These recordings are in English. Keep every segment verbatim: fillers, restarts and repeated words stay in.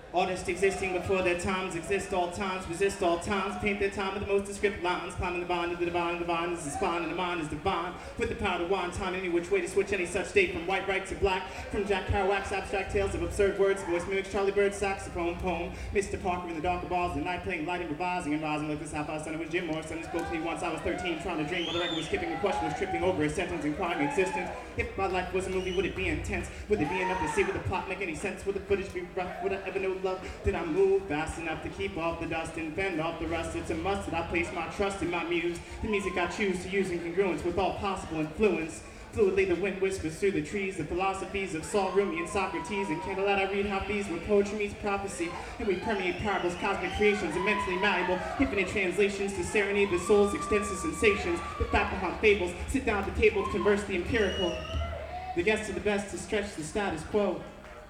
Artists existing before their times exist all times, resist all times, paint their time with the most descriptive lines, climbing the vine of the divine, the divine is the spine, and the mind is divine. With the power to wind time any which way to switch any such state from white right to black, from Jack Kerouac's abstract tales of absurd words, voice mimics Charlie Bird's saxophone poem, Mister Parker in the darker bars of the night playing light and revising and rising like this half-hour son. It was Jim Morrison who spoke to me once I was thirteen, trying to dream while the record was skipping. The question was tripping over a sentence and crying existence. If my life was a movie, would it be intense? Would it be enough to see? Would the plot make any sense? Would the footage be rough? Would I ever know love? Did I move fast enough to keep off the dust and fend off the rust? It's a must that I place my trust in my muse, the music I choose to use in congruence with all possible influence. Fluidly the wind whispers through the trees, the philosophies of Saul, Rumi, and Socrates. And candlelight I read Hafiz, where poetry meets prophecy, and we permeate parables, cosmic creations, immensely malleable, infinite translations to serenade the soul's extensive sensations, the fact behind fables. Sit down at the table to converse the empirical, the guests are the best to stretch the status quo.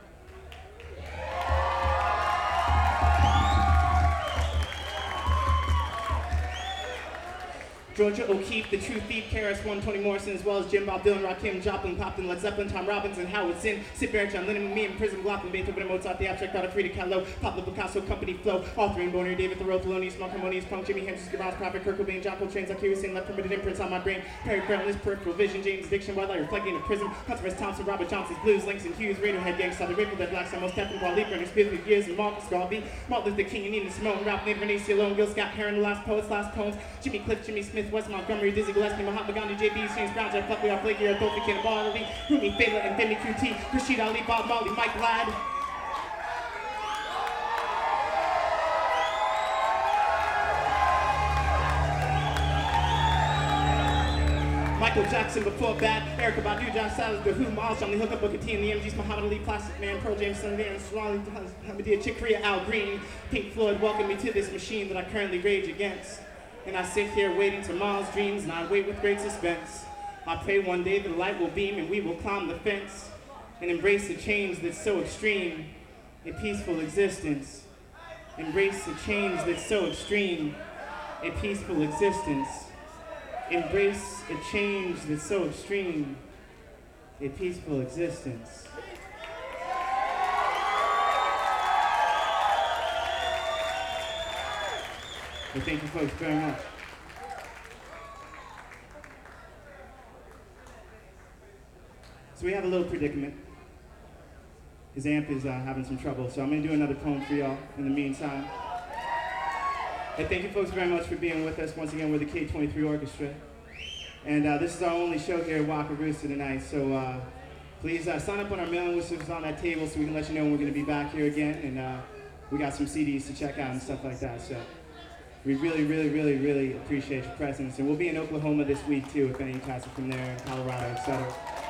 Georgia O'Keeffe, the True Thief, K R S One, Toni Morrison, as well as Jim, Bob Dylan, Rakim, Joplin, Clapton, Led Zeppelin, Tom Robinson, Howard Zinn, Sid Barrett, John Lennon, me and Prism, Glock, Beethoven, and Mozart, the abstract art of Frida Kahlo, Pablo Picasso, Company Flow, Arthur and Boner, David Thoreau, Thelonious Monk, Harmonious Punk, Jimi Hendrix, Gavras, Prophet, Kurt Cobain, John Coltrane, Zachary Hussein, left permitted imprints on my brain, Perry Brownless, Peripheral Vision, James Addiction, Wildlife, Reflecting in Prism, Hunter S. Thompson, Robert Johnson's Blues, Langston Hughes, Radiohead, Gangsta, The Grateful Dead, Black Sabbath, Stephen Paul, Lee, Berners, Smith, Years, and Marcus Garvey, Martin Luther King, and Nina Simone, Ralph Nader, Renee Alone, Gil Scott Heron, The Last Poets, Last Poems, Jimmy Cliff, Jimmy Smith, Wes Montgomery, Dizzy Gillespie, Mahatma Gandhi, J B, James Brown, Jeff Buckley, Art Blakey, Adolphe, Cannonball, Ali, Rumi, Fela, and Femi Q T, Rashid Ali, Bob Marley, Mike Ladd. Michael Jackson before Bad, Erykah Badu, John Salles, The Who, Miles, Johnny Hooker, Booker T, and the M Gs, Muhammad Ali, Plastic Man, Pearl James, Sun Dan, Solani, Hamadia, Chick Corea, Al Green, Pink Floyd, welcome me to this machine that I currently rage against. And I sit here waiting tomorrow's dreams, and I wait with great suspense. I pray one day the light will beam and we will climb the fence and embrace the change that's so extreme, a peaceful existence. Embrace the change that's so extreme, a peaceful existence. Embrace a change that's so extreme, a peaceful existence. Well, thank you folks very much. So we have a little predicament. His amp is uh, having some trouble, so I'm gonna do another poem for y'all in the meantime. And thank you folks very much for being with us. Once again, we're the K twenty-three Orchestra. And uh, this is our only show here at Wakarusa tonight, so uh, please uh, sign up on our mailing list on that table so we can let you know when we're gonna be back here again. And uh, we got some C Ds to check out and stuff like that. So we really, really, really, really appreciate your presence. And we'll be in Oklahoma this week too, if any of you guys are from there, Colorado, et cetera.